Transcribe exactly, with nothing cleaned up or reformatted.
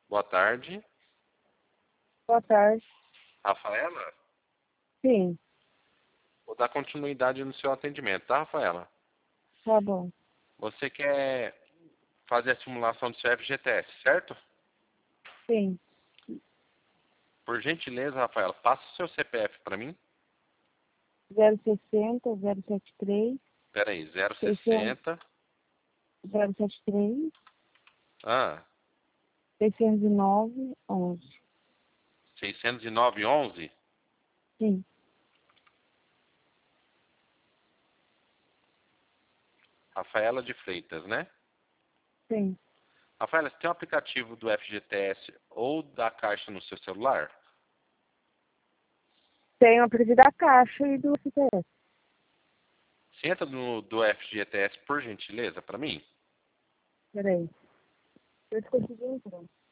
Boa tarde. Boa tarde. Rafaela? Sim, Vou dar continuidade no seu atendimento, tá, Rafaela? tá bom. Você quer fazer a simulação do seu F G T S, certo? Sim. Por gentileza, Rafaela, passa o seu C P F para mim. zero sessenta, zero setenta e três, Pera aí, zero seiscentos, sessenta. zero setenta e três, Ah, seiscentos e nove, onze. seiscentos e nove onze. Sim, Rafaela de Freitas, né? sim. Rafaela, você tem o aplicativo do F G T S ou da Caixa no seu celular? Tem o apelido da Caixa e do C P S. Você entra no do F G T S, por gentileza, para mim? Peraí. Eu consegui entrar.